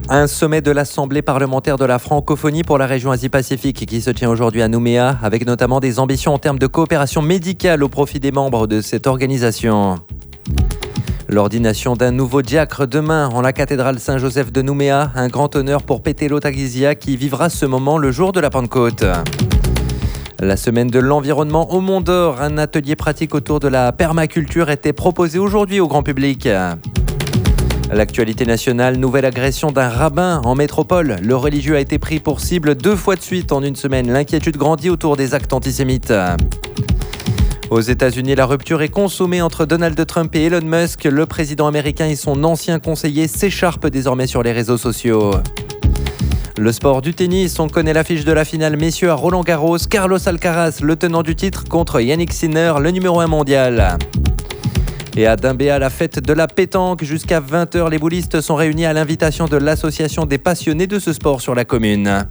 Un sommet de l'Assemblée parlementaire de la francophonie pour la région Asie-Pacifique qui se tient aujourd'hui à Nouméa, avec notamment des ambitions en termes de coopération médicale au profit des membres de cette organisation. L'ordination d'un nouveau diacre demain en la cathédrale Saint-Joseph de Nouméa, un grand honneur pour Petelo Tagizia qui vivra ce moment le jour de la Pentecôte. La semaine de l'environnement au Mont d'Or, un atelier pratique autour de la permaculture était proposé aujourd'hui au grand public. L'actualité nationale, nouvelle agression d'un rabbin en métropole. Le religieux a été pris pour cible 2 fois de suite en une semaine. L'inquiétude grandit autour des actes antisémites. Aux États-Unis, la rupture est consommée entre Donald Trump et Elon Musk. Le président américain et son ancien conseiller s'écharpent désormais sur les réseaux sociaux. Le sport du tennis, on connaît l'affiche de la finale messieurs à Roland-Garros. Carlos Alcaraz, le tenant du titre, contre Yannick Sinner, le numéro 1 mondial. Et à Dimbéa, la fête de la pétanque. Jusqu'à 20h, les boulistes sont réunis à l'invitation de l'association des passionnés de ce sport sur la commune.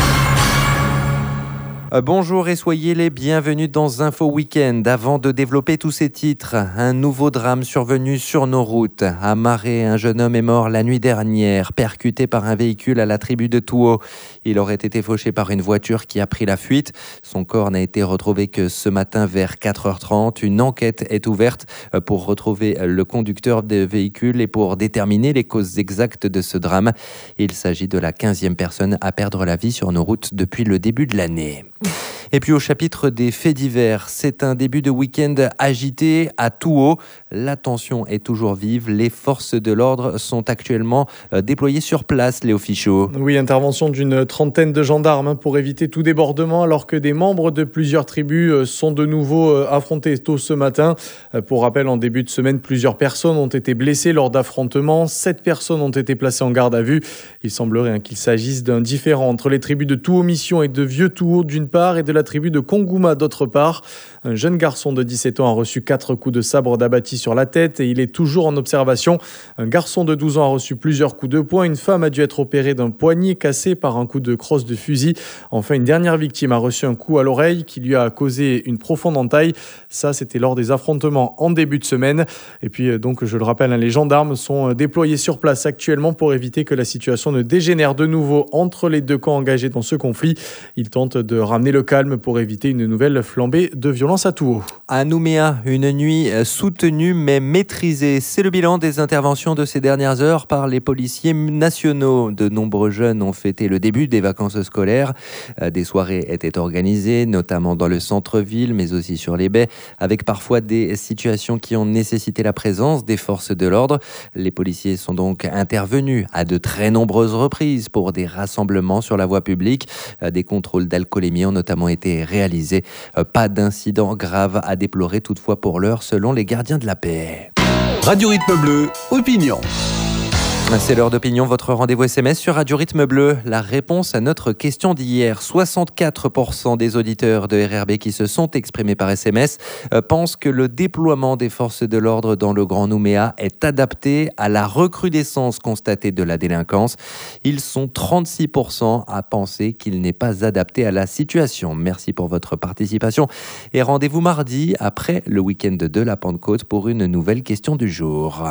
Bonjour et soyez les bienvenus dans Info Week-end. Avant de développer tous ces titres, un nouveau drame survenu sur nos routes. À Marais, un jeune homme est mort la nuit dernière, percuté par un véhicule à la tribu de Touault. Il aurait été fauché par une voiture qui a pris la fuite. Son corps n'a été retrouvé que ce matin vers 4h30. Une enquête est ouverte pour retrouver le conducteur des véhicules et pour déterminer les causes exactes de ce drame. Il s'agit de la 15e personne à perdre la vie sur nos routes depuis le début de l'année. Et puis au chapitre des faits divers, c'est un début de week-end agité à Touault. La tension est toujours vive. Les forces de l'ordre sont actuellement déployées sur place, Léo Fichot. Oui, intervention d'une trentaine de gendarmes pour éviter tout débordement alors que des membres de plusieurs tribus sont de nouveau affrontés tôt ce matin. Pour rappel, en début de semaine, plusieurs personnes ont été blessées lors d'affrontements. 7 personnes ont été placées en garde à vue. Il semblerait qu'il s'agisse d'un différend entre les tribus de Touault-Mission et de Vieux-Touault d'une part et de la tribu de Kongouma d'autre part. Un jeune garçon de 17 ans a reçu 4 coups de sabre d'abattis sur la tête et il est toujours en observation. Un garçon de 12 ans a reçu plusieurs coups de poing. Une femme a dû être opérée d'un poignet cassé par un coup de crosse de fusil. Enfin, une dernière victime a reçu un coup à l'oreille qui lui a causé une profonde entaille. Ça, c'était lors des affrontements en début de semaine. Et puis, donc, je le rappelle, les gendarmes sont déployés sur place actuellement pour éviter que la situation ne dégénère de nouveau entre les deux camps engagés dans ce conflit. Ils tentent de ramener le calme pour éviter une nouvelle flambée de violence à Touault. À Nouméa, une nuit soutenue mais maîtrisée. C'est le bilan des interventions de ces dernières heures par les policiers nationaux. De nombreux jeunes ont fêté le début des vacances scolaires. Des soirées étaient organisées, notamment dans le centre-ville, mais aussi sur les baies, avec parfois des situations qui ont nécessité la présence des forces de l'ordre. Les policiers sont donc intervenus à de très nombreuses reprises pour des rassemblements sur la voie publique. Des contrôles d'alcoolémie ont notamment été réalisés. Pas d'incident grave à déplorer toutefois pour l'heure selon les gardiens de la paix. Radio Rythme Bleu, opinion. C'est l'heure d'opinion, votre rendez-vous SMS sur Radio Rythme Bleu. La réponse à notre question d'hier. 64% des auditeurs de RRB qui se sont exprimés par SMS pensent que le déploiement des forces de l'ordre dans le Grand Nouméa est adapté à la recrudescence constatée de la délinquance. Ils sont 36% à penser qu'il n'est pas adapté à la situation. Merci pour votre participation et rendez-vous mardi après le week-end de la Pentecôte pour une nouvelle question du jour.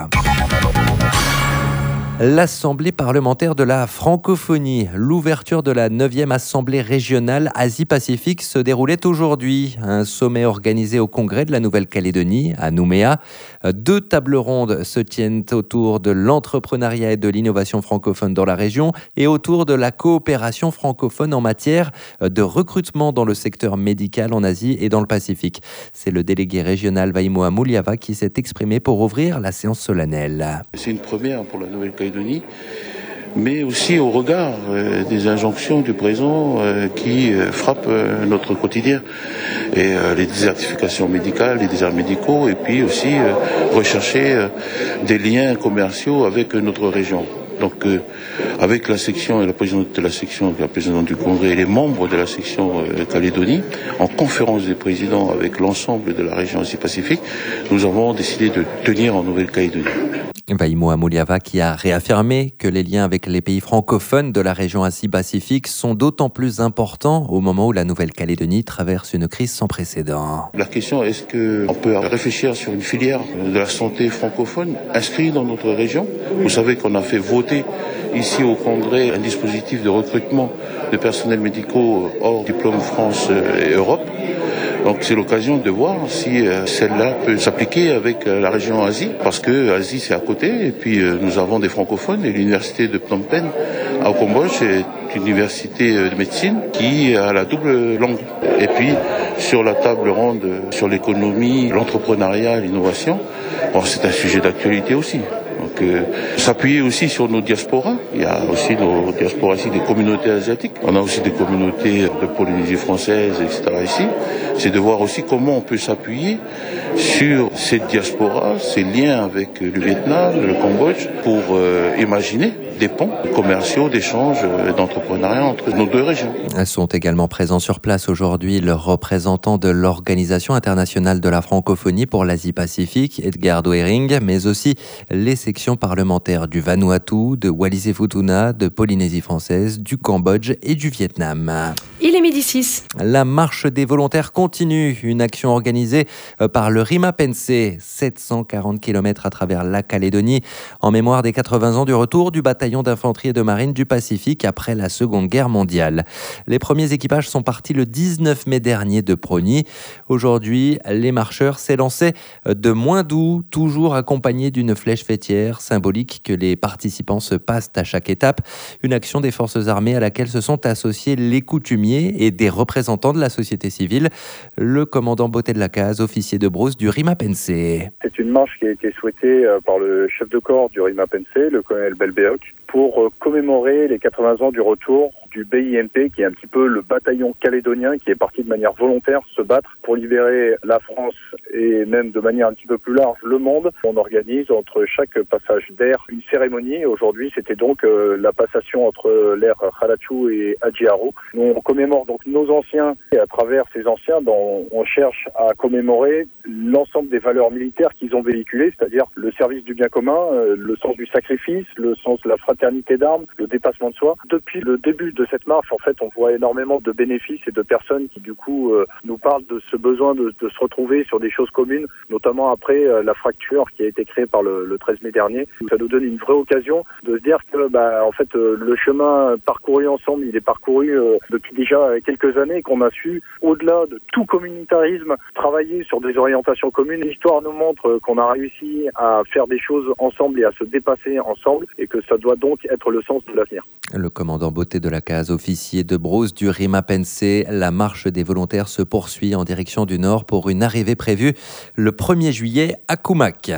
L'Assemblée parlementaire de la francophonie. L'ouverture de la 9e Assemblée régionale Asie-Pacifique se déroulait aujourd'hui. Un sommet organisé au Congrès de la Nouvelle-Calédonie, à Nouméa. 2 tables rondes se tiennent autour de l'entrepreneuriat et de l'innovation francophone dans la région et autour de la coopération francophone en matière de recrutement dans le secteur médical en Asie et dans le Pacifique. C'est le délégué régional Vaimoa Mouliava qui s'est exprimé pour ouvrir la séance solennelle. C'est une première pour la Nouvelle-Calédonie, mais aussi au regard des injonctions du présent qui frappent notre quotidien. Et les désertifications médicales, les déserts médicaux, et puis aussi rechercher des liens commerciaux avec notre région. Donc avec la section et la présidente de la section, la présidente du Congrès et les membres de la section Calédonie, en conférence des présidents avec l'ensemble de la région Asie-Pacifique, nous avons décidé de tenir en Nouvelle-Calédonie. Vaimoa Mouliava qui a réaffirmé que les liens avec les pays francophones de la région Asie-Pacifique sont d'autant plus importants au moment où la Nouvelle-Calédonie traverse une crise sans précédent. La question est-ce qu'on peut réfléchir sur une filière de la santé francophone inscrite dans notre région ? Vous savez qu'on a fait voter monté ici au Congrès un dispositif de recrutement de personnels médicaux hors diplôme France et Europe. Donc c'est l'occasion de voir si celle-là peut s'appliquer avec la région Asie, parce que Asie c'est à côté, et puis nous avons des francophones, et l'université de Phnom Penh au Cambodge est une université de médecine qui a la double langue. Et puis sur la table ronde sur l'économie, l'entrepreneuriat, l'innovation, c'est un sujet d'actualité aussi. Donc s'appuyer aussi sur nos diasporas. Il y a aussi nos diasporas ici, des communautés asiatiques. On a aussi des communautés de Polynésie française, etc. ici. C'est de voir aussi comment on peut s'appuyer sur ces diasporas, ces liens avec le Vietnam, le Cambodge, pour imaginer des ponts commerciaux, d'échanges, d'entrepreneuriat entre nos deux régions. Sont également présents sur place aujourd'hui leurs représentants de l'Organisation internationale de la francophonie pour l'Asie-Pacifique, Edgar Doering, mais aussi les sections parlementaires du Vanuatu, de Wallis-et-Futuna, de Polynésie française, du Cambodge et du Vietnam. Il est 12h06. La marche des volontaires continue, une action organisée par le RIMAPNC, 740 km à travers la Calédonie, en mémoire des 80 ans du retour du bataillon d'infanterie et de marine du Pacifique après la Seconde Guerre mondiale. Les premiers équipages sont partis le 19 mai dernier de Progny. Aujourd'hui, les marcheurs s'élançaient de Moindou, toujours accompagnés d'une flèche fêtière symbolique que les participants se passent à chaque étape. Une action des forces armées à laquelle se sont associés les coutumiers et des représentants de la société civile. Le commandant Beauté de la Case, officier de brousse du RIMAPNC. C'est une marche qui a été souhaitée par le chef de corps du RIMAPNC, le colonel Belbéoc, pour commémorer les 80 ans du retour du BIMP, qui est un petit peu le bataillon calédonien qui est parti de manière volontaire se battre pour libérer la France et même de manière un petit peu plus large le monde. On organise entre chaque passage d'air une cérémonie. Aujourd'hui, c'était donc la passation entre l'air Khalachu et Adjiaro. Nous, on commémore donc nos anciens et à travers ces anciens, on cherche à commémorer l'ensemble des valeurs militaires qu'ils ont véhiculées, c'est-à-dire le service du bien commun, le sens du sacrifice, le sens de la fraternité d'armes, le dépassement de soi. Depuis le début de cette marche, en fait, on voit énormément de bénéfices et de personnes qui, du coup, nous parlent de ce besoin de se retrouver sur des choses communes, notamment après la fracture qui a été créée par le 13 mai dernier. Ça nous donne une vraie occasion de se dire que, en fait, le chemin parcouru ensemble, il est parcouru depuis déjà quelques années et qu'on a su, au-delà de tout communautarisme, travailler sur des orientations communes. L'histoire nous montre qu'on a réussi à faire des choses ensemble et à se dépasser ensemble et que ça doit donc être le sens de l'avenir. Le commandant Beauté de la Case, officier de brousse du RIMAPNC, la marche des volontaires se poursuit en direction du nord pour une arrivée prévue le 1er juillet à Koumak.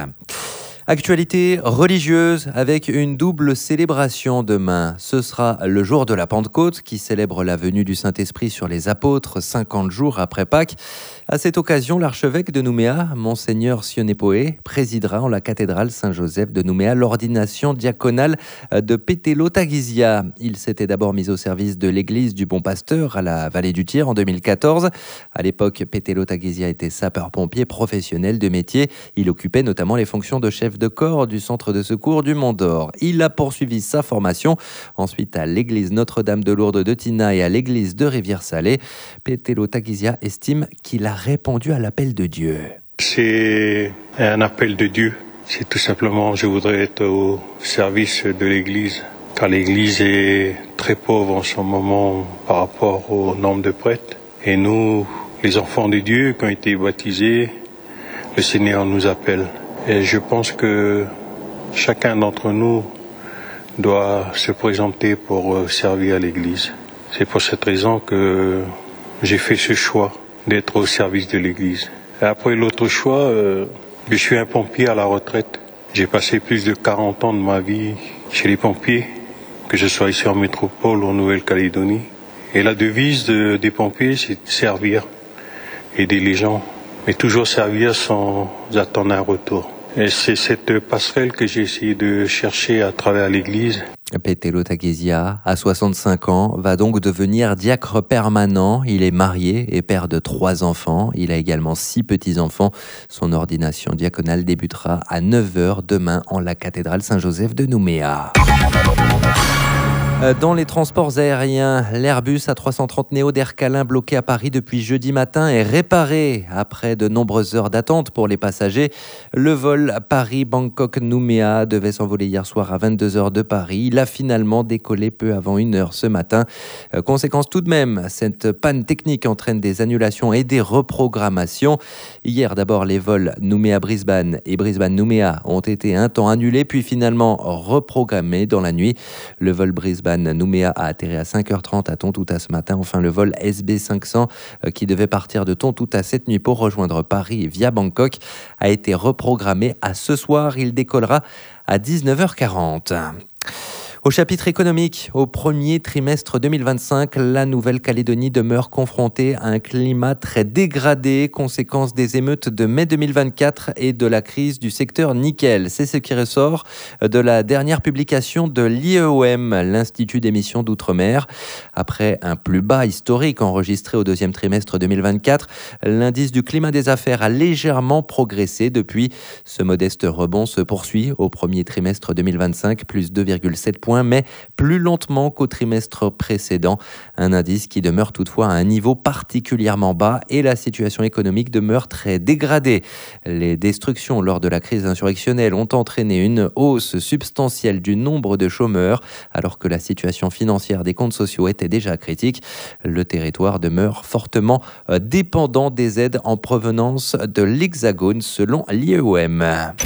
Actualité religieuse avec une double célébration demain. Ce sera le jour de la Pentecôte qui célèbre la venue du Saint-Esprit sur les apôtres 50 jours après Pâques. À cette occasion, l'archevêque de Nouméa, Monseigneur Sionepoé, présidera en la cathédrale Saint-Joseph de Nouméa l'ordination diaconale de Petelo Taguizia. Il s'était d'abord mis au service de l'église du Bon Pasteur à la vallée du Tyr en 2014. À l'époque, Petelo Taguizia était sapeur-pompier professionnel de métier. Il occupait notamment les fonctions de chef de corps du centre de secours du Mont d'Or. Il a poursuivi sa formation ensuite à l'église Notre-Dame de Lourdes de Tina et à l'église de Rivière-Salée. Petelo Taguizia estime qu'il a répondu à l'appel de Dieu. C'est un appel de Dieu. C'est tout simplement, je voudrais être au service de l'église, car l'église est très pauvre en ce moment par rapport au nombre de prêtres. Et nous, les enfants de Dieu qui ont été baptisés, le Seigneur nous appelle. Et je pense que chacun d'entre nous doit se présenter pour servir à l'église. C'est pour cette raison que j'ai fait ce choix d'être au service de l'église. Et après l'autre choix, je suis un pompier à la retraite. J'ai passé plus de 40 ans de ma vie chez les pompiers, que je sois ici en métropole ou en Nouvelle-Calédonie. Et la devise des pompiers, c'est de servir, aider les gens, mais toujours servir sans attendre un retour. Et c'est cette passerelle que j'ai essayé de chercher à travers l'église. Petelo Taguizia, à 65 ans, va donc devenir diacre permanent. Il est marié et père de 3 enfants. Il a également 6 petits-enfants. Son ordination diaconale débutera à 9h demain en la cathédrale Saint-Joseph de Nouméa. Dans les transports aériens, l'Airbus A330neo d'Air Calin bloqué à Paris depuis jeudi matin est réparé après de nombreuses heures d'attente pour les passagers. Le vol Paris-Bangkok-Nouméa devait s'envoler hier soir à 22h de Paris. Il a finalement décollé peu avant 1h ce matin. Conséquence tout de même, cette panne technique entraîne des annulations et des reprogrammations. Hier d'abord, les vols Nouméa-Brisbane et Brisbane-Nouméa ont été un temps annulés puis finalement reprogrammés dans la nuit. Le vol Brisbane-Nouméa a atterri à 5h30 à Tontouta ce matin. Enfin, le vol SB500 qui devait partir de Tontouta cette nuit pour rejoindre Paris via Bangkok a été reprogrammé à ce soir. Il décollera à 19h40. Au chapitre économique, au premier trimestre 2025, la Nouvelle-Calédonie demeure confrontée à un climat très dégradé, conséquence des émeutes de mai 2024 et de la crise du secteur nickel. C'est ce qui ressort de la dernière publication de l'IEOM, l'Institut d'émission d'outre-mer. Après un plus bas historique enregistré au deuxième trimestre 2024, l'indice du climat des affaires a légèrement progressé depuis. Ce modeste rebond se poursuit au premier trimestre 2025, plus 2,7 points. Mais plus lentement qu'au trimestre précédent. Un indice qui demeure toutefois à un niveau particulièrement bas et la situation économique demeure très dégradée. Les destructions lors de la crise insurrectionnelle ont entraîné une hausse substantielle du nombre de chômeurs, alors que la situation financière des comptes sociaux était déjà critique. Le territoire demeure fortement dépendant des aides en provenance de l'Hexagone, selon l'IEOM.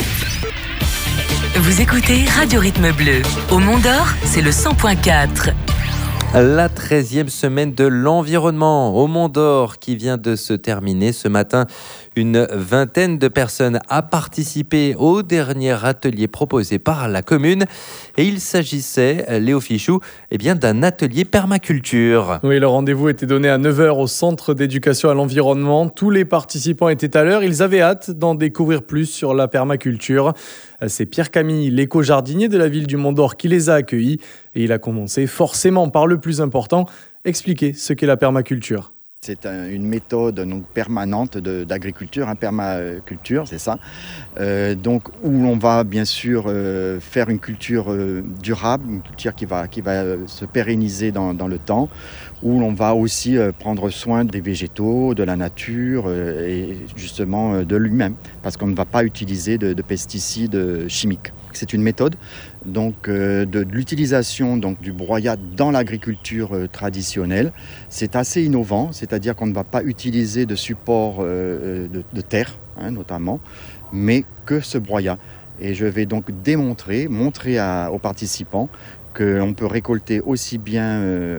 Vous écoutez Radio Rythme Bleu. Au Mont-d'Or, c'est le 100.4. La 13e semaine de l'environnement au Mont-d'Or qui vient de se terminer ce matin. Une vingtaine de personnes a participé au dernier atelier proposé par la commune. Et il s'agissait, Léo Fichou, d'un atelier permaculture. Oui, le rendez-vous était donné à 9h au centre d'éducation à l'environnement. Tous les participants étaient à l'heure. Ils avaient hâte d'en découvrir plus sur la permaculture. C'est Pierre Camille, l'éco-jardinier de la ville du Mont-d'Or, qui les a accueillis. Et il a commencé forcément par le plus important, expliquer ce qu'est la permaculture. C'est une méthode donc, permanente d'agriculture, permaculture, c'est ça. Donc où l'on va bien sûr faire une culture durable, une culture qui va se pérenniser dans le temps, où l'on va aussi prendre soin des végétaux, de la nature et justement de lui-même, parce qu'on ne va pas utiliser de pesticides chimiques. C'est une méthode donc, de l'utilisation donc, du broyat dans l'agriculture traditionnelle. C'est assez innovant, c'est-à-dire qu'on ne va pas utiliser de support de terre, notamment, mais que ce broyat. Et je vais donc montrer aux participants qu'on peut récolter aussi bien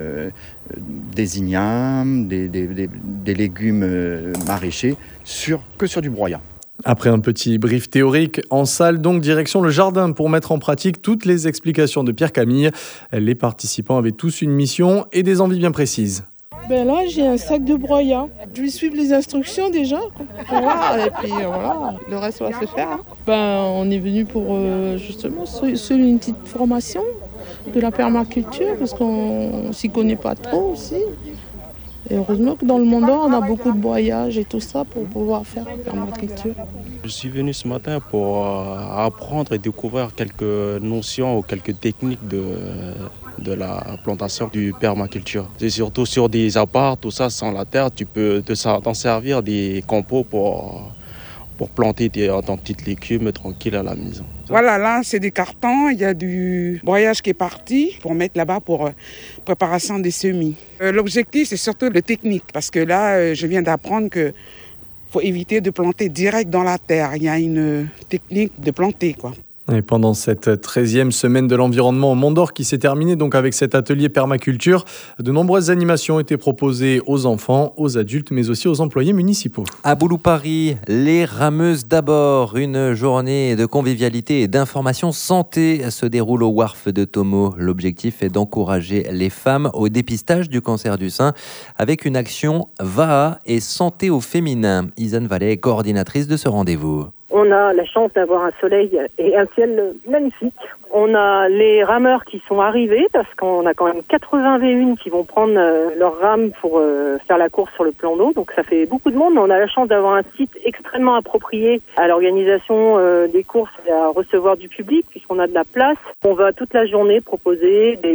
des ignames, des légumes maraîchers que sur du broyat. Après un petit brief théorique, en salle, donc direction le jardin pour mettre en pratique toutes les explications de Pierre Camille. Les participants avaient tous une mission et des envies bien précises. Là, j'ai un sac de broyat. Je vais suivre les instructions déjà. Voilà, et puis voilà, le reste va se faire. On est venu pour justement une petite formation de la permaculture parce qu'on s'y connaît pas trop aussi. Et heureusement que dans le Mont-d'Or, on a beaucoup de broyage et tout ça pour pouvoir faire la permaculture. Je suis venu ce matin pour apprendre et découvrir quelques notions ou quelques techniques de la plantation du permaculture. C'est surtout sur des apparts, tout ça sans la terre, tu peux t'en servir des compos pour planter ton petit légume tranquille à la maison. Voilà, là, c'est des cartons. Il y a du broyage qui est parti pour mettre là-bas pour préparation des semis. L'objectif, c'est surtout le technique. Parce que là, je viens d'apprendre qu'il faut éviter de planter direct dans la terre. Il y a une technique de planter, quoi. Et pendant cette 13e semaine de l'environnement au Mont-d'Or qui s'est terminée donc avec cet atelier permaculture, de nombreuses animations étaient proposées aux enfants, aux adultes, mais aussi aux employés municipaux. À Boulou-Paris, les rameuses d'abord. Une journée de convivialité et d'information santé se déroule au Wharf de Tomo. L'objectif est d'encourager les femmes au dépistage du cancer du sein avec une action VAA et santé au féminin. Isan Vallet est coordinatrice de ce rendez-vous. On a la chance d'avoir un soleil et un ciel magnifique. On a les rameurs qui sont arrivés parce qu'on a quand même 81 qui vont prendre leur rame pour faire la course sur le plan d'eau. Donc ça fait beaucoup de monde. On a la chance d'avoir un site extrêmement approprié à l'organisation des courses et à recevoir du public puisqu'on a de la place. On va toute la journée proposer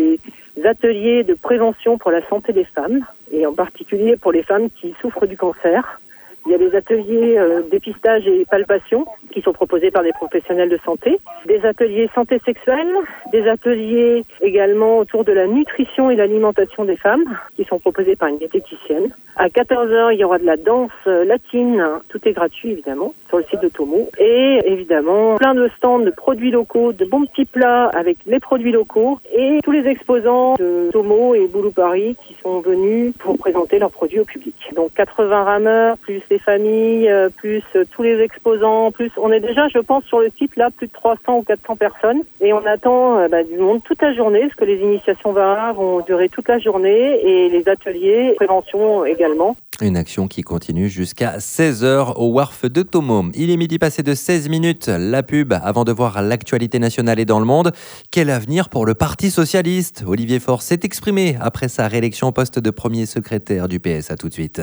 ateliers de prévention pour la santé des femmes, et en particulier pour les femmes qui souffrent du cancer. Il y a des ateliers dépistage et palpation qui sont proposés par des professionnels de santé, des ateliers santé sexuelle, des ateliers également autour de la nutrition et l'alimentation des femmes qui sont proposés par une diététicienne. À 14h, il y aura de la danse latine, tout est gratuit évidemment, sur le site de Tomo. Et évidemment, plein de stands de produits locaux, de bons petits plats avec les produits locaux et tous les exposants de Tomo et Boulou Paris qui sont venus pour présenter leurs produits au public. Donc 80 rameurs, plus les familles, plus tous les exposants, plus on est déjà, je pense, sur le site là, plus de 300 ou 400 personnes. Et on attend du monde toute la journée, parce que les initiations VAR vont durer toute la journée et les ateliers prévention également. Une action qui continue jusqu'à 16h au Wharf de Tomo. Il est midi passé de 16 minutes. La pub avant de voir l'actualité nationale et dans le monde. Quel avenir pour le Parti socialiste ? Olivier Faure s'est exprimé après sa réélection au poste de premier secrétaire du PS. À tout de suite.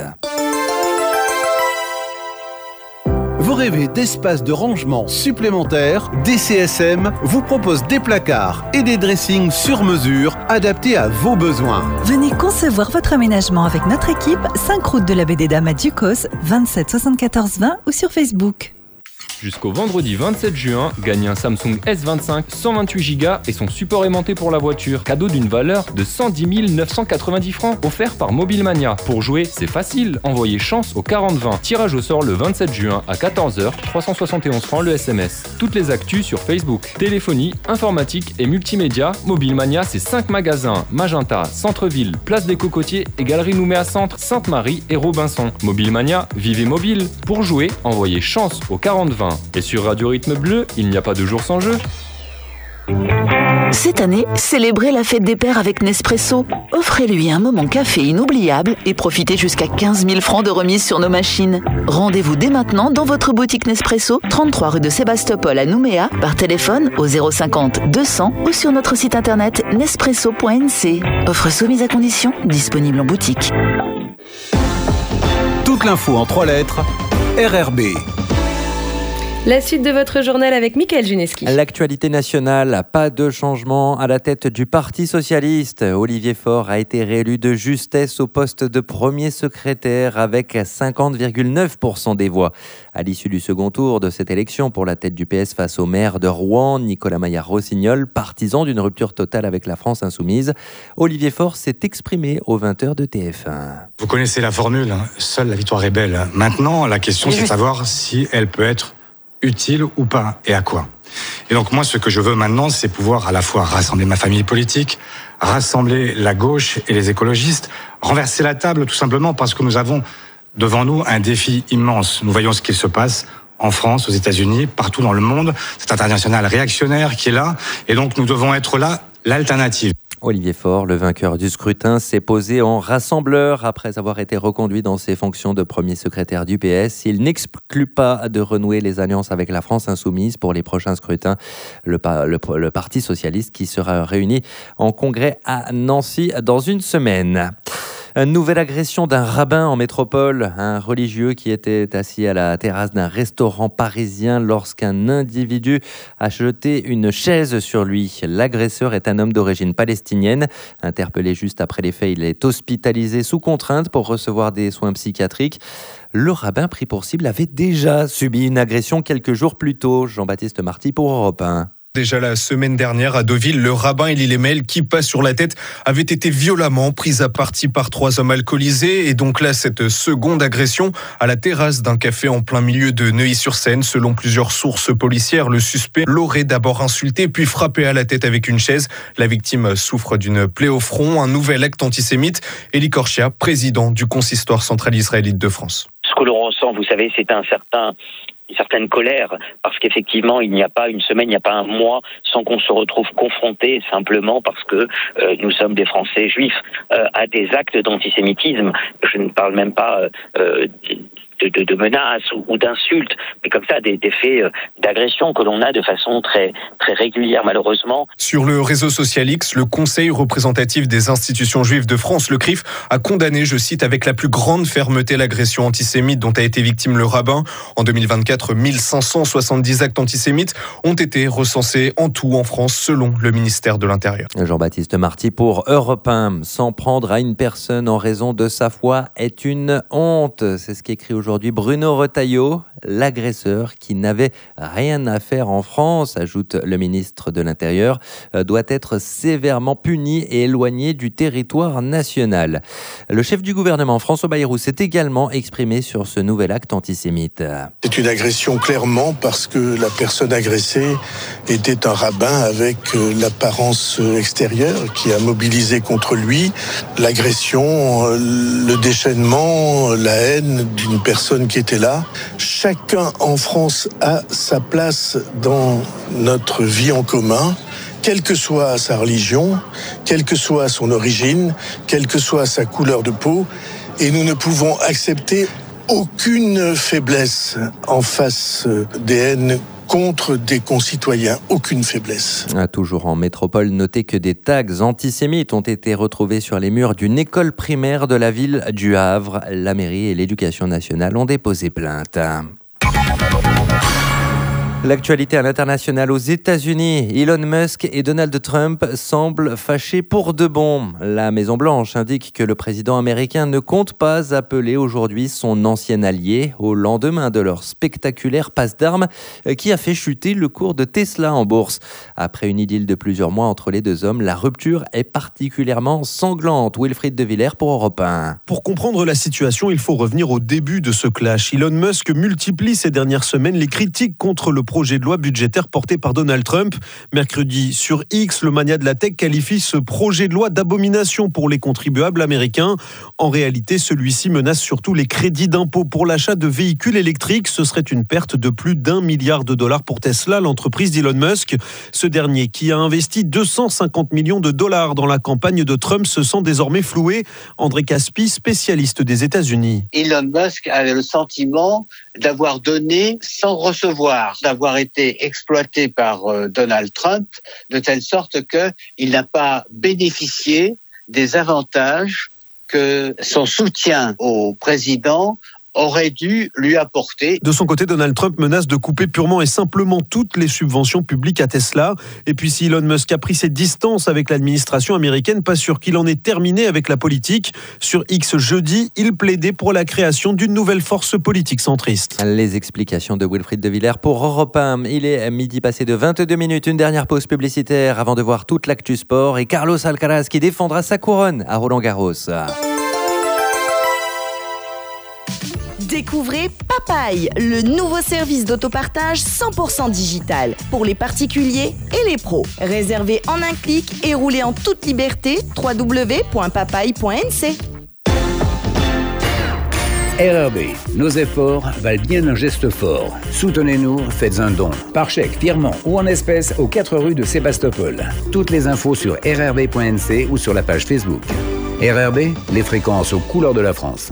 Vous rêvez d'espace de rangement supplémentaires ? DCSM vous propose des placards et des dressings sur mesure adaptés à vos besoins. Venez concevoir votre aménagement avec notre équipe, 5 route de la Baie des Dames à Ducos, 27 74 20 ou sur Facebook. Jusqu'au vendredi 27 juin, gagnez un Samsung S25 128 Go et son support aimanté pour la voiture. Cadeau d'une valeur de 110 990 francs, offert par Mobilemania. Pour jouer, c'est facile. Envoyez chance au 40-20. Tirage au sort le 27 juin à 14h, 371 francs le SMS. Toutes les actus sur Facebook. Téléphonie, informatique et multimédia. Mobilemania, c'est 5 magasins. Magenta, Centre-Ville, Place des Cocotiers et Galerie Nouméa Centre, Sainte-Marie et Robinson. Mobilemania, vivez mobile. Pour jouer, envoyez chance au 40-20. Et sur Radio Rythme Bleu, il n'y a pas de jour sans jeu. Cette année, célébrez la fête des pères avec Nespresso. Offrez-lui un moment café inoubliable et profitez jusqu'à 15 000 francs de remise sur nos machines. Rendez-vous dès maintenant dans votre boutique Nespresso, 33 rue de Sébastopol à Nouméa, par téléphone au 050 200 ou sur notre site internet nespresso.nc. Offre soumise à condition, disponible en boutique. Toute l'info en 3 lettres, RRB. La suite de votre journal avec Mickaël Juneski. L'actualité nationale, pas de changement à la tête du Parti socialiste. Olivier Faure a été réélu de justesse au poste de premier secrétaire avec 50,9% des voix. À l'issue du second tour de cette élection pour la tête du PS face au maire de Rouen, Nicolas Maillard-Rossignol, partisan d'une rupture totale avec la France insoumise, Olivier Faure s'est exprimé aux 20h de TF1. Vous connaissez la formule, seule la victoire est belle. Maintenant, la question c'est de savoir si elle peut être utile ou pas, et à quoi. Et donc moi, ce que je veux maintenant, c'est pouvoir à la fois rassembler ma famille politique, rassembler la gauche et les écologistes, renverser la table tout simplement parce que nous avons devant nous un défi immense. Nous voyons ce qu'il se passe en France, aux États-Unis, partout dans le monde, cette internationale réactionnaire qui est là, et donc nous devons être là, l'alternative. Olivier Faure, le vainqueur du scrutin, s'est posé en rassembleur après avoir été reconduit dans ses fonctions de premier secrétaire du PS. Il n'exclut pas de renouer les alliances avec la France insoumise pour les prochains scrutins. Le Parti socialiste qui sera réuni en congrès à Nancy dans une semaine. Une nouvelle agression d'un rabbin en métropole, un religieux qui était assis à la terrasse d'un restaurant parisien lorsqu'un individu a jeté une chaise sur lui. L'agresseur est un homme d'origine palestinienne. Interpellé juste après les faits, il est hospitalisé sous contrainte pour recevoir des soins psychiatriques. Le rabbin pris pour cible avait déjà subi une agression quelques jours plus tôt. Jean-Baptiste Marty pour Europe 1. Déjà la semaine dernière à Deauville, le rabbin Elie Lemel, qui passe sur la tête, avait été violemment pris à partie par 3 hommes alcoolisés. Et donc là, cette seconde agression à la terrasse d'un café en plein milieu de Neuilly-sur-Seine. Selon plusieurs sources policières, le suspect l'aurait d'abord insulté puis frappé à la tête avec une chaise. La victime souffre d'une plaie au front, un nouvel acte antisémite. Elie Korchia, président du consistoire central israélite de France. Ce que l'on ressent, vous savez, c'est une certaine colère, parce qu'effectivement, il n'y a pas une semaine, il n'y a pas un mois sans qu'on se retrouve confronté, simplement parce que nous sommes des Français juifs, à des actes d'antisémitisme. Je ne parle même pas de menaces ou d'insultes, mais comme ça des faits d'agression que l'on a de façon très très régulière malheureusement. Sur le réseau social X, le Conseil représentatif des institutions juives de France, le CRIF, a condamné, je cite, avec la plus grande fermeté l'agression antisémite dont a été victime le rabbin. En 2024, 1570 actes antisémites ont été recensés en tout en France selon le ministère de l'Intérieur. Jean-Baptiste Marty pour Europe 1. S'en prendre à une personne en raison de sa foi est une honte. C'est ce qu'écrit aujourd'hui Bruno Retailleau. L'agresseur qui n'avait rien à faire en France, ajoute le ministre de l'Intérieur, doit être sévèrement puni et éloigné du territoire national. Le chef du gouvernement, François Bayrou, s'est également exprimé sur ce nouvel acte antisémite. C'est une agression clairement parce que la personne agressée était un rabbin avec l'apparence extérieure qui a mobilisé contre lui l'agression, le déchaînement, la haine d'une personne qui était là. Chacun en France a sa place dans notre vie en commun, quelle que soit sa religion, quelle que soit son origine, quelle que soit sa couleur de peau, et nous ne pouvons accepter aucune faiblesse en face des haines contre des concitoyens, aucune faiblesse. Toujours en métropole, notez que des tags antisémites ont été retrouvés sur les murs d'une école primaire de la ville du Havre. La mairie et l'éducation nationale ont déposé plainte. L'actualité à l'international aux États-Unis. Elon Musk et Donald Trump semblent fâchés pour de bon. La Maison-Blanche indique que le président américain ne compte pas appeler aujourd'hui son ancien allié au lendemain de leur spectaculaire passe d'armes qui a fait chuter le cours de Tesla en bourse. Après une idylle de plusieurs mois entre les deux hommes, la rupture est particulièrement sanglante. Wilfried de Villers pour Europe 1. Pour comprendre la situation, il faut revenir au début de ce clash. Elon Musk multiplie ces dernières semaines les critiques contre le projet de loi budgétaire porté par Donald Trump. Mercredi, sur X, le mania de la tech qualifie ce projet de loi d'abomination pour les contribuables américains. En réalité, celui-ci menace surtout les crédits d'impôt pour l'achat de véhicules électriques. Ce serait une perte de plus d'1 milliard de dollars pour Tesla, l'entreprise d'Elon Musk. Ce dernier, qui a investi 250 millions de dollars dans la campagne de Trump, se sent désormais floué. André Caspi, spécialiste des États-Unis. Elon Musk avait le sentiment d'avoir donné sans recevoir, d'avoir été exploité par Donald Trump, de telle sorte qu'il n'a pas bénéficié des avantages que son soutien au président aurait dû lui apporter. De son côté, Donald Trump menace de couper purement et simplement toutes les subventions publiques à Tesla. Et puis si Elon Musk a pris ses distances avec l'administration américaine, pas sûr qu'il en ait terminé avec la politique. Sur X jeudi, il plaidait pour la création d'une nouvelle force politique centriste. Les explications de Wilfried de Villers pour Europe 1. Il est midi passé de 22 minutes. Une dernière pause publicitaire avant de voir toute l'actu sport et Carlos Alcaraz qui défendra sa couronne à Roland-Garros. Découvrez Papaye, le nouveau service d'autopartage 100% digital pour les particuliers et les pros. Réservé en un clic et roulé en toute liberté, www.papaye.nc. RRB, nos efforts valent bien un geste fort. Soutenez-nous, faites un don. Par chèque, virement ou en espèces aux 4 rues de Sébastopol. Toutes les infos sur rrb.nc ou sur la page Facebook. RRB, les fréquences aux couleurs de la France.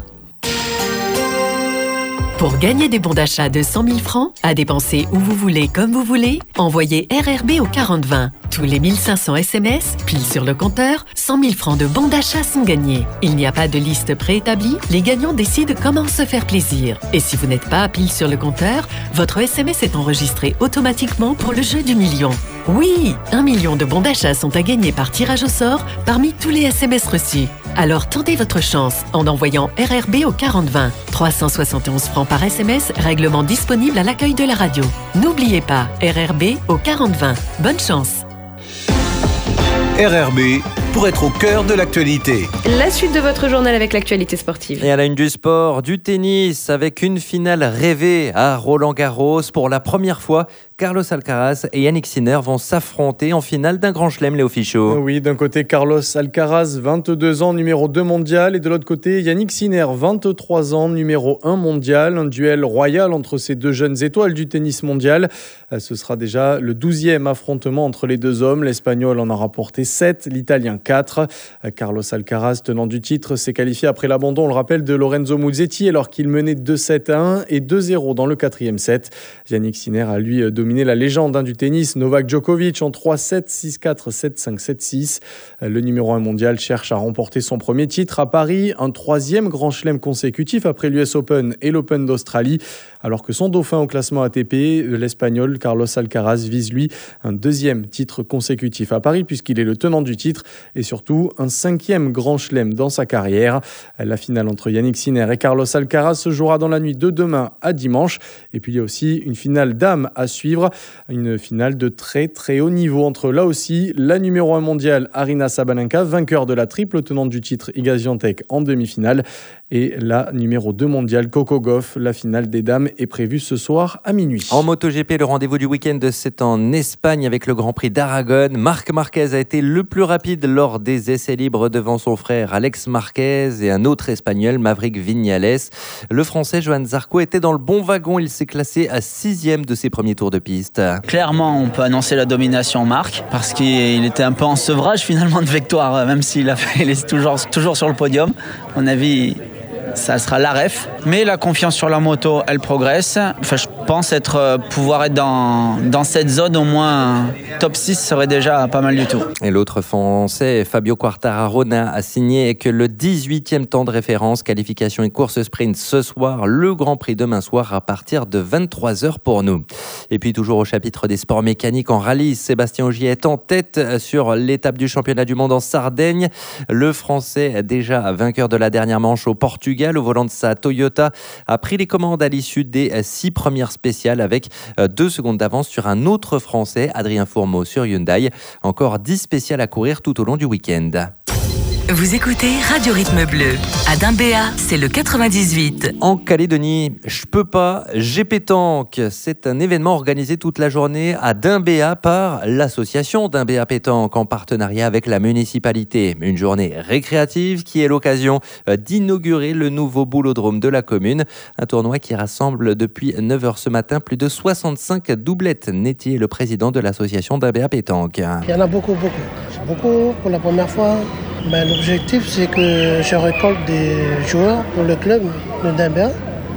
Pour gagner des bons d'achat de 100 000 francs, à dépenser où vous voulez, comme vous voulez, envoyez RRB au 4020. Tous les 1500 SMS, pile sur le compteur, 100 000 francs de bons d'achat sont gagnés. Il n'y a pas de liste préétablie, les gagnants décident comment se faire plaisir. Et si vous n'êtes pas à pile sur le compteur, votre SMS est enregistré automatiquement pour le jeu du million. Oui, 1 million de bons d'achat sont à gagner par tirage au sort parmi tous les SMS reçus. Alors tentez votre chance en envoyant RRB au 4020. 371 francs par SMS, règlement disponible à l'accueil de la radio. N'oubliez pas, RRB au 4020. Bonne chance. RRB pour être au cœur de l'actualité. La suite de votre journal avec l'actualité sportive. Et à la une du sport, du tennis avec une finale rêvée à Roland-Garros. Pour la première fois, Carlos Alcaraz et Yannick Sinner vont s'affronter en finale d'un grand chelem, Léo Fichot. Oui, d'un côté Carlos Alcaraz, 22 ans, numéro 2 mondial, et de l'autre côté Yannick Sinner, 23 ans, numéro 1 mondial. Un duel royal entre ces deux jeunes étoiles du tennis mondial. Ce sera déjà le 12e affrontement entre les deux hommes. L'Espagnol en a rapporté 7, l'Italien 4. Carlos Alcaraz, tenant du titre, s'est qualifié après l'abandon, on le rappelle, de Lorenzo Musetti alors qu'il menait 2-7-1 et 2-0 dans le 4e set. Yannick Sinner a lui dominé la légende du tennis, Novak Djokovic, en 3-7, 6-4, 7-5, 7-6. Le numéro 1 mondial cherche à remporter son premier titre à Paris, un 3e grand chelem consécutif après l'US Open et l'Open d'Australie, alors que son dauphin au classement ATP, l'Espagnol Carlos Alcaraz, vise lui un 2e titre consécutif à Paris puisqu'il est le tenant du titre et surtout un 5e grand chelem dans sa carrière. La finale entre Yannick Sinner et Carlos Alcaraz se jouera dans la nuit de demain à dimanche. Et puis il y a aussi une finale dames à suivre, une finale de très très haut niveau entre là aussi la numéro 1 mondiale Aryna Sabalenka, vainqueur de la triple tenante du titre Iga Swiatek en demi-finale, et la numéro 2 mondiale Coco Gauff. La finale des dames est prévue ce soir à minuit. En MotoGP, le rendez-vous du week-end, c'est en Espagne avec le Grand Prix d'Aragon. Marc Marquez a été le plus rapide lors des essais libres devant son frère Alex Marquez et un autre Espagnol, Maverick Viñales. Le Français Johan Zarco était dans le bon wagon. Il s'est classé à 6e de ses premiers tours de piste. Clairement, on peut annoncer la domination Marc parce qu'il était un peu en sevrage finalement de victoire, même s'il est toujours sur le podium. À mon avis, ça sera la ref. Mais la confiance sur la moto, elle progresse. Enfin, je pense pouvoir être dans cette zone, au moins top 6 serait déjà pas mal du tout. Et l'autre Français, Fabio Quartararo, a signé que le 18e temps de référence, qualification et course sprint ce soir, le Grand Prix demain soir à partir de 23h pour nous. Et puis toujours au chapitre des sports mécaniques en rallye, Sébastien Ogier est en tête sur l'étape du championnat du monde en Sardaigne. Le Français, déjà vainqueur de la dernière manche au Portugal, au volant de sa Toyota, a pris les commandes à l'issue des 6 premières spéciales avec 2 secondes d'avance sur un autre Français, Adrien Fourmeau sur Hyundai. Encore 10 spéciales à courir tout au long du week-end. Vous écoutez Radio Rythme Bleu. À Dimbéa, c'est le 98. En Calédonie, je peux pas, j'ai pétanque. C'est un événement organisé toute la journée à Dimbéa par l'association Dimbéa Pétanque en partenariat avec la municipalité. Une journée récréative qui est l'occasion d'inaugurer le nouveau boulodrome de la commune. Un tournoi qui rassemble depuis 9h ce matin plus de 65 doublettes. Nettier est le président de l'association Dimbéa Pétanque. Il y en a beaucoup. C'est beaucoup pour la première fois. L'objectif, c'est que je récolte des joueurs pour le club de Dimbéa,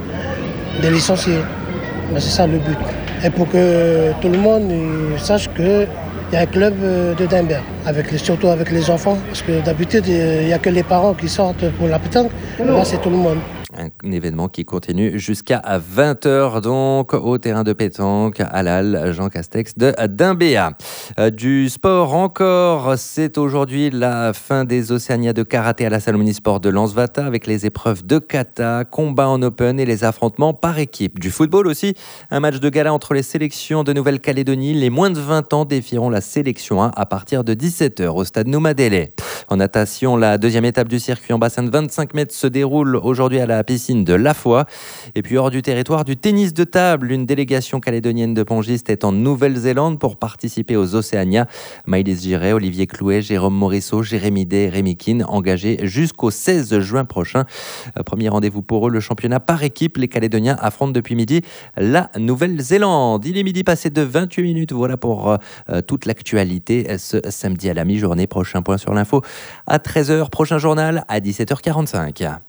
des licenciés. C'est ça le but. Et pour que tout le monde sache qu'il y a un club de Dimbéa, surtout avec les enfants. Parce que d'habitude, il n'y a que les parents qui sortent pour la pétanque. Là, c'est tout le monde. Un événement qui continue jusqu'à 20h donc au terrain de pétanque à l'Halle Jean Castex de Dimbéa. Du sport encore, c'est aujourd'hui la fin des Océania de karaté à la salle omnisport de Lansvata avec les épreuves de kata, combat en open et les affrontements par équipe. Du football aussi, un match de gala entre les sélections de Nouvelle-Calédonie. Les moins de 20 ans défieront la sélection 1 à partir de 17h au stade Noumadélé. En natation, la deuxième étape du circuit en bassin de 25 mètres se déroule aujourd'hui à la piscine de La Foix. Et puis hors du territoire, du tennis de table. Une délégation calédonienne de pongistes est en Nouvelle-Zélande pour participer aux Océania. Maëlys Giret, Olivier Clouet, Jérôme Morisseau, Jérémy Day et Rémi Keane engagés jusqu'au 16 juin prochain. Premier rendez-vous pour eux, le championnat par équipe. Les Calédoniens affrontent depuis midi la Nouvelle-Zélande. Il est midi passé de 28 minutes. Voilà pour toute l'actualité ce samedi à la mi-journée. Prochain point sur l'info à 13h. Prochain journal à 17h45.